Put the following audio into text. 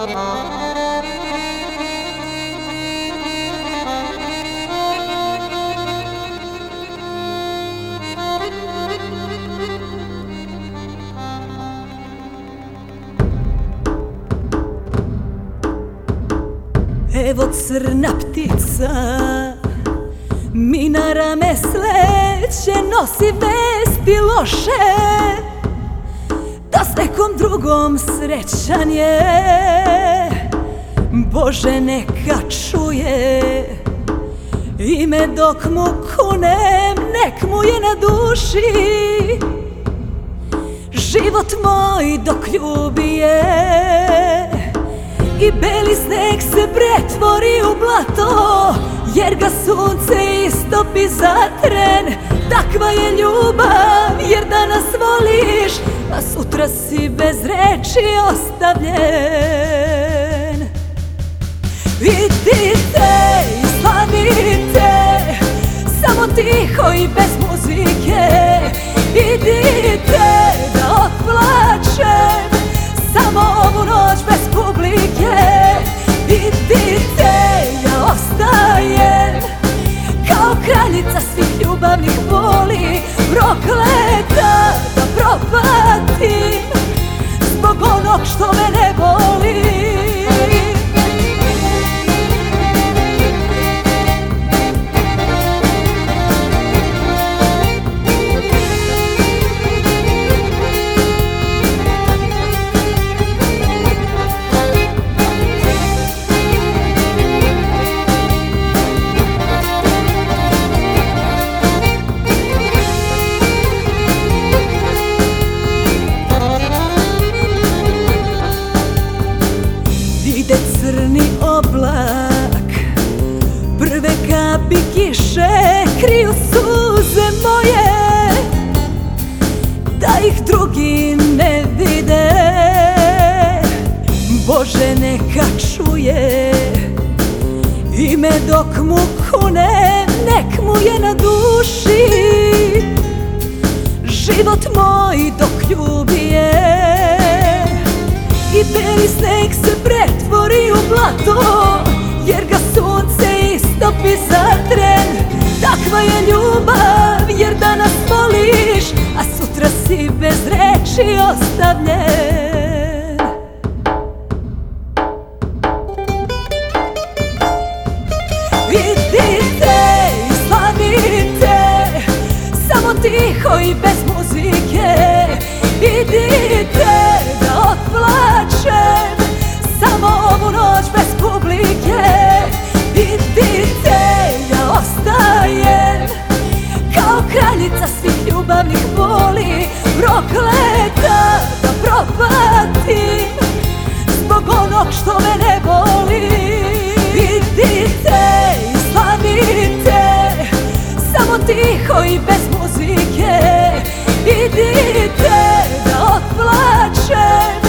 Evo crna ptica mi na rame sleće, nosi vesti loše, da s nekom drugom srećan je. Bože, neka čuje ime dok mu kunem, nek mu je na duši život moj dok ljubi je. I beli sneg se pretvori u blato, jer ga sunce istopi za tren. Takva je ljubav, jer danas voliš, a sutra si bez reči ostavljen. Idite i slavite, samo tiho i bez muzike. Idite da otplačem, samo ovu noć bez publike. Idite, ja ostajem kao kraljica svih ljubavnih boli, prokleta da propatim zbog onog što me ne boli. Ide crni oblak, prve kapi kiše kriju suze moje, da ih drugi ne vide. Bože, neka čuje ime dok mu kunem, nek mu je na duši život moj dok ljubi je. I beli sneg se pretvori u blato, jer ga sunce istopi za tren. Takva je ljubav, jer danas voliš, a sutra si bez reči ostavljen. Idite i slavite, samo tiho i bez muzike. Idite da otplačem, samo ovu noć bez publike. Idite, ja ostajem kao kraljica svih ljubavnih boli, prokleta da propatim zbog onog što me ne boli. Idite i slavite, samo tiho i bez muzike. Idite da otplačem,